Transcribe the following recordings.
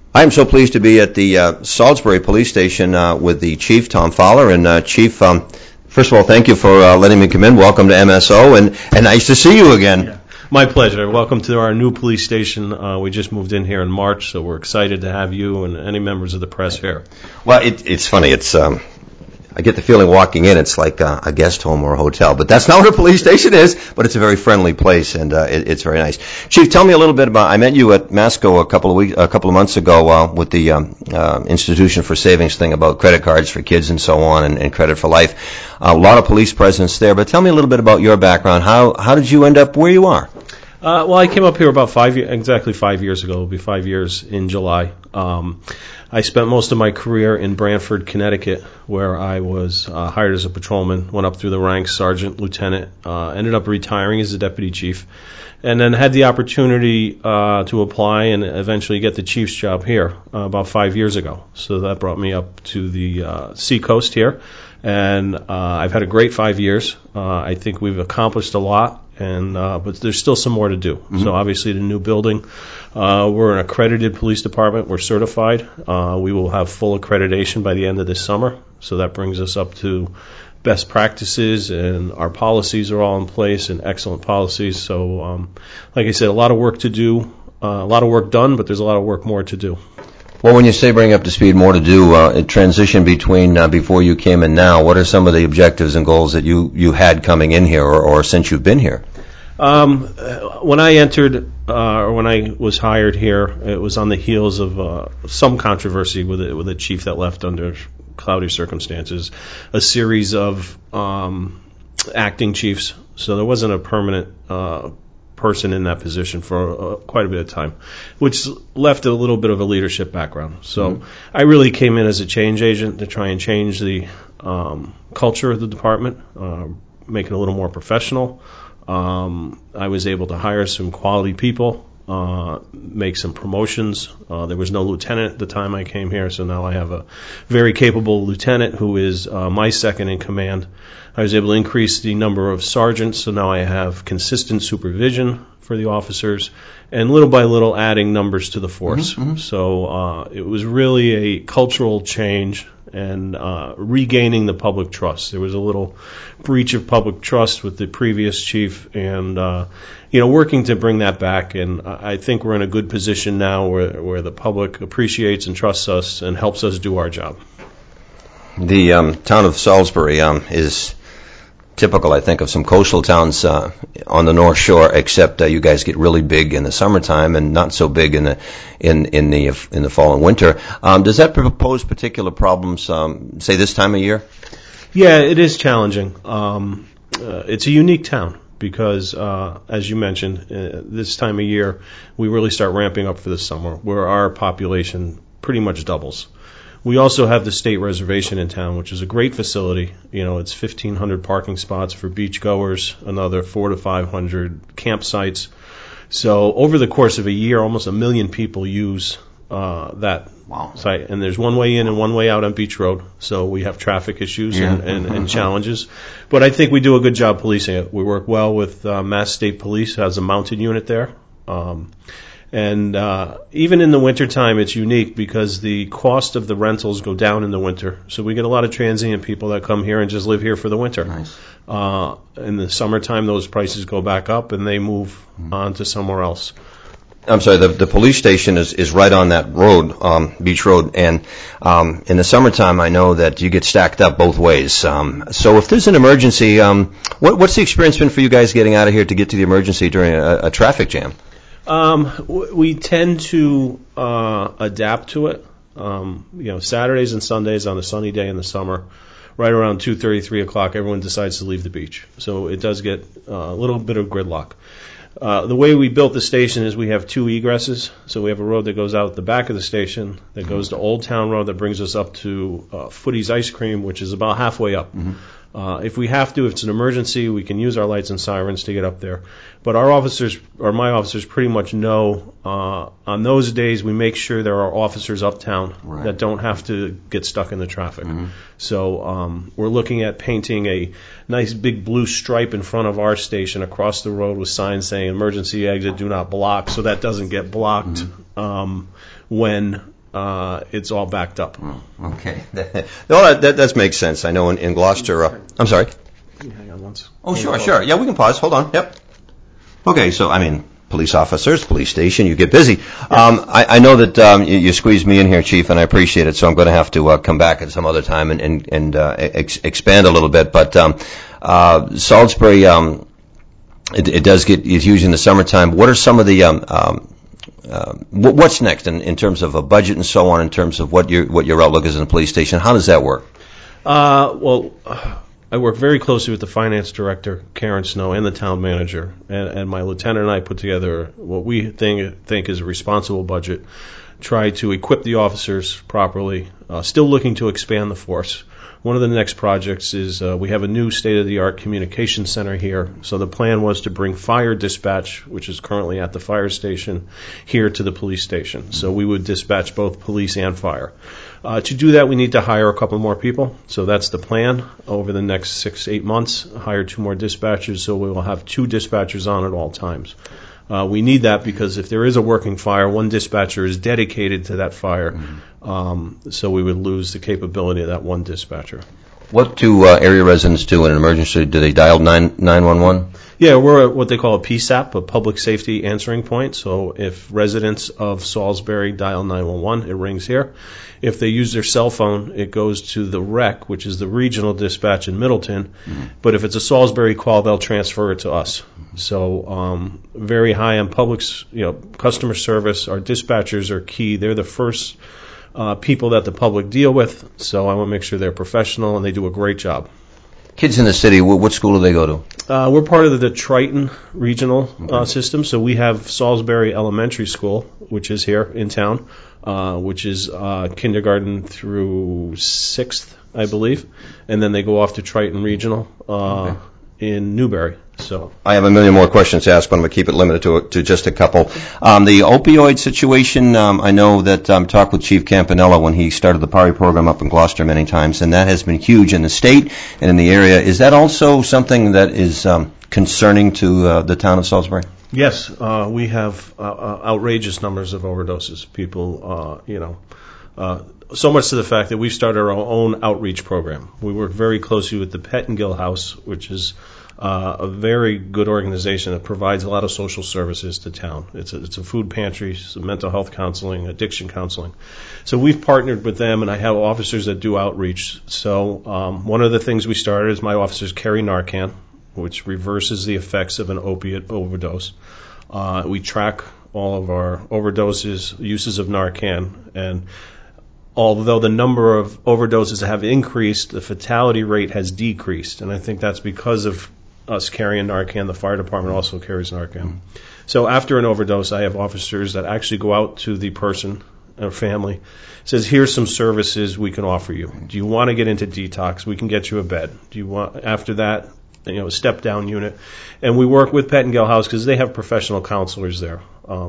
I am so pleased to be at the Salisbury Police Station with the Chief, Tom Fowler. And Chief, first of all, thank you for letting me come in. Welcome to MSO, and nice to see you again. Yeah. My pleasure. Welcome to our new police station. We just moved in here in March, so we're excited to have you and any members of the press here. Well, it's funny. I get the feeling walking in, it's like a guest home or a hotel. But that's not what a police station is, but it's a very friendly place, and it's very nice. Chief, tell me a little bit about, I met you at Masco a couple of months ago with the Institution for Savings thing about credit cards for kids and so on, and credit for life. A lot of police presence there, but tell me a little bit about your background. How did you end up where you are? Well, I came up here about exactly 5 years ago. It'll be 5 years in July. I spent most of my career in Branford, Connecticut, where I was hired as a patrolman, went up through the ranks, sergeant, lieutenant, ended up retiring as a deputy chief, and then had the opportunity to apply and eventually get the chief's job here about 5 years ago. So that brought me up to the seacoast here, and I've had a great 5 years. I think we've accomplished a lot. But there's still some more to do. Mm-hmm. So obviously the new building, we're an accredited police department. We're certified. We will have full accreditation by the end of this summer. So that brings us up to best practices, and our policies are all in place and excellent policies. So like I said, a lot of work to do, a lot of work done, but there's a lot of work more to do. Well, when you say bring up to speed, more to do, a transition between before you came in now, what are some of the objectives and goals that you had coming in here or since you've been here? When I entered, or when I was hired here, it was on the heels of some controversy with a chief that left under cloudy circumstances, a series of acting chiefs. So there wasn't a permanent person in that position for quite a bit of time, which left a little bit of a leadership background. So I really came in as a change agent to try and change the culture of the department, make it a little more professional. I was able to hire some quality people, make some promotions. There was no lieutenant at the time I came here, so now I have a very capable lieutenant who is my second in command. I was able to increase the number of sergeants, so now I have consistent supervision for the officers, and little by little adding numbers to the force. Mm-hmm. So it was really a cultural change and regaining the public trust. There was a little breach of public trust with the previous chief, and working to bring that back. And I think we're in a good position now where the public appreciates and trusts us and helps us do our job. The town of Salisbury is typical, I think, of some coastal towns on the North Shore, except you guys get really big in the summertime and not so big in the fall and winter. Does that pose particular problems, say this time of year? Yeah, it is challenging. It's a unique town because, as you mentioned, this time of year we really start ramping up for the summer, where our population pretty much doubles. We also have the state reservation in town, which is a great facility. It's 1,500 parking spots for beachgoers, another 400 to 500 campsites. So over the course of a year, almost 1 million people use that site. And there's one way in and one way out on Beach Road. So we have traffic issues and challenges. But I think we do a good job policing it. We work well with Mass State Police, who has a mounted unit there. And even in the wintertime, it's unique because the cost of the rentals go down in the winter. So we get a lot of transient people that come here and just live here for the winter. Nice. In the summertime, those prices go back up and they move on to somewhere else. I'm sorry, the police station is right on that road, Beach Road, and in the summertime I know that you get stacked up both ways. So if there's an emergency, what's the experience been for you guys getting out of here to get to the emergency during a traffic jam? We tend to adapt to it. Saturdays and Sundays on a sunny day in the summer, right around 2:30, 3 o'clock, everyone decides to leave the beach. So it does get a little bit of gridlock. The way we built the station is we have two egresses. So we have a road that goes out the back of the station that goes to Old Town Road that brings us up to Footy's Ice Cream, which is about halfway up. Mm-hmm. If we have to, if it's an emergency, we can use our lights and sirens to get up there. But our officers, or my officers, pretty much know on those days we make sure there are officers uptown that don't have to get stuck in the traffic. Mm-hmm. So we're looking at painting a nice big blue stripe in front of our station across the road with signs saying emergency exit, do not block, so that doesn't get blocked when it's all backed up. Okay. No, that makes sense. I know in Gloucester. I'm sorry. Can you hang on once? Oh, sure. Yeah, we can pause. Hold on. Yep. Okay, so, police officers, police station, you get busy. I know that you squeezed me in here, Chief, and I appreciate it, so I'm going to have to come back at some other time and expand a little bit. But Salisbury, it does get huge in the summertime. What are some of the what's next in terms of a budget and so on, in terms of what your outlook is in the police station? How does that work? I work very closely with the finance director, Karen Snow, and the town manager, and my lieutenant and I put together what we think is a responsible budget, try to equip the officers properly, still looking to expand the force. One of the next projects is we have a new state-of-the-art communication center here. So the plan was to bring fire dispatch, which is currently at the fire station, here to the police station. So we would dispatch both police and fire. To do that, we need to hire a couple more people. So that's the plan over the next 6 to 8 months, hire 2 more dispatchers, so we will have 2 dispatchers on at all times. We need that because if there is a working fire, one dispatcher is dedicated to that fire, so we would lose the capability of that one dispatcher. What do area residents do in an emergency? Do they dial 911? Yeah, we're what they call a PSAP, a public safety answering point. So if residents of Salisbury dial 911, it rings here. If they use their cell phone, it goes to the REC, which is the regional dispatch in Middleton. But if it's a Salisbury call, they'll transfer it to us. So very high on public, customer service. Our dispatchers are key. They're the first people that the public deal with. So I want to make sure they're professional and they do a great job. Kids in the city, what school do they go to? We're part of the Triton regional system, so we have Salisbury Elementary School, which is here in town, which is kindergarten through 6th, I believe, and then they go off to Triton Regional in Newbury. So I have a million more questions to ask, but I'm going to keep it limited to just a couple. The opioid situation, I know that talked with Chief Campanella when he started the PARI program up in Gloucester many times, and that has been huge in the state and in the area. Is that also something that is concerning to the town of Salisbury? Yes, we have outrageous numbers of overdoses. People, so much to the fact that we've started our own outreach program. We work very closely with the Pettingill House, which is a very good organization that provides a lot of social services to town. It's a food pantry, some mental health counseling, addiction counseling. So we've partnered with them, and I have officers that do outreach. So one of the things we started is my officers carry Narcan, which reverses the effects of an opiate overdose. We track all of our overdoses, uses of Narcan, and although the number of overdoses have increased, the fatality rate has decreased, and I think that's because of us carrying Narcan. The fire department also carries Narcan. So after an overdose, I have officers that actually go out to the person or family, says, here's some services we can offer you. Do you want to get into detox? We can get you a bed. Do you want, after that, a step-down unit? And we work with Pettingill House because they have professional counselors there.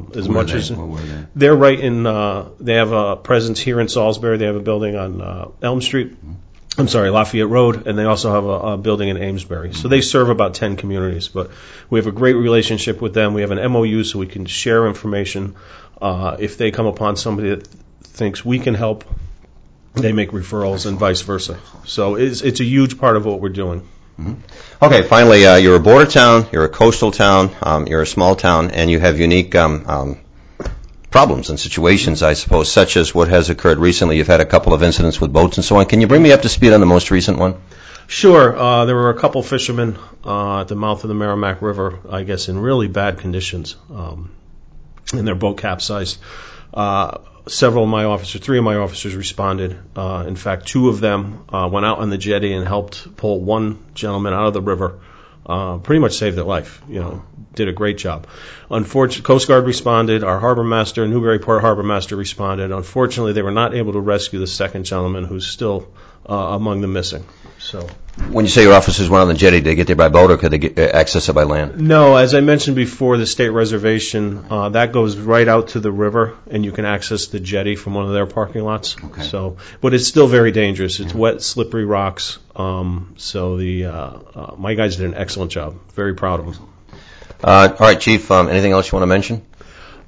They're right in, they have a presence here in Salisbury. They have a building on Elm Street. Lafayette Road, and they also have a building in Amesbury. So they serve about 10 communities, but we have a great relationship with them. We have an MOU so we can share information. If they come upon somebody that thinks we can help, they make referrals and vice versa. So it's a huge part of what we're doing. Okay, finally, you're a border town, you're a coastal town, you're a small town, and you have unique problems and situations, I suppose, such as what has occurred recently. You've had a couple of incidents with boats and so on. Can you bring me up to speed on the most recent one? Sure. There were a couple fishermen at the mouth of the Merrimack River, I guess, in really bad conditions, and their boat capsized. Several of my officers, 3 of my officers responded. In fact, 2 of them went out on the jetty and helped pull one gentleman out of the river. Pretty much saved their life, did a great job. Unfortunately, Coast Guard responded, our harbor master, Newburyport harbor master responded. Unfortunately, they were not able to rescue the second gentleman who's still among the missing. So, when you say your officers went on the jetty, did they get there by boat or could they access it by land? No, as I mentioned before, the state reservation, that goes right out to the river, and you can access the jetty from one of their parking lots. Okay. So, but it's still very dangerous. It's wet, slippery rocks. So my guys did an excellent job. Very proud of them. All right, Chief, anything else you want to mention?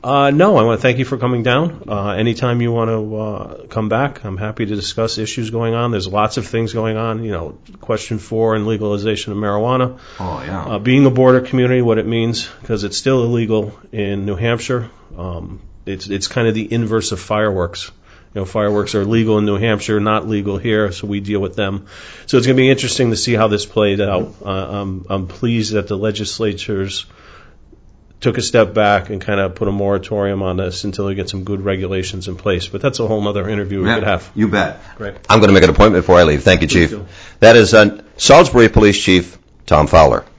No, I want to thank you for coming down. Anytime you want to come back, I'm happy to discuss issues going on. There's lots of things going on. Question 4 in legalization of marijuana. Oh, yeah. Being a border community, what it means, because it's still illegal in New Hampshire. It's kind of the inverse of fireworks. Fireworks are legal in New Hampshire, not legal here, so we deal with them. So it's going to be interesting to see how this played out. I'm pleased that the legislatures took a step back and kind of put a moratorium on this until we get some good regulations in place. But that's a whole other interview we could have. You bet. Great. I'm going to make an appointment before I leave. Thank you, Chief. Please do. That is Salisbury Police Chief Tom Fowler.